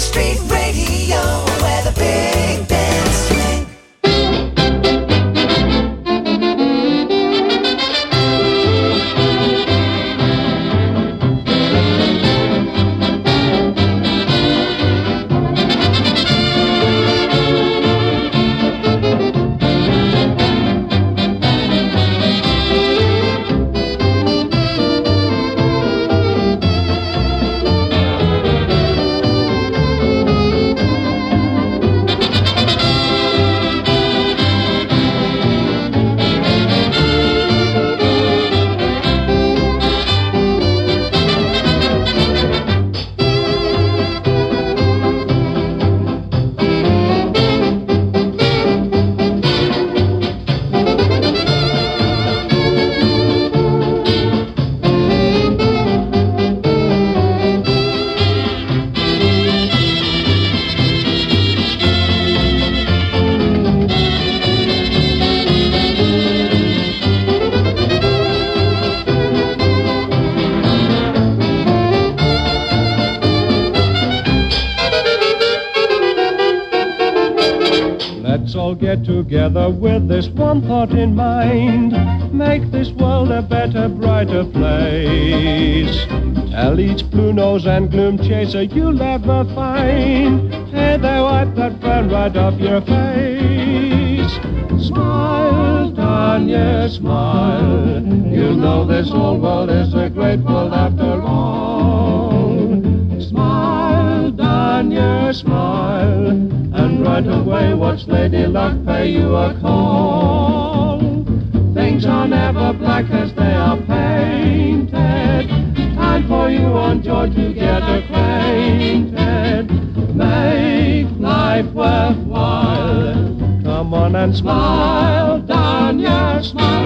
Street Radio, where the big bands swing. Let's all get together with this one thought in mind. Make this world a better, brighter place. Tell each blue nose and gloom chaser you'll ever find. Hey there, wipe that frown right off your face. Smile, Tanya, smile. You know this whole world is a great world after all. Smile, Tanya, smile. And right away watch Lady Luck pay you a call. Things are never black as they are painted. Time for you and George to get acquainted. Make life worthwhile. Come on and smile, Danya, smile.